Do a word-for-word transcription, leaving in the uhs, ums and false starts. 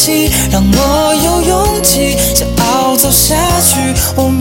气，让我有勇气想要走下去。我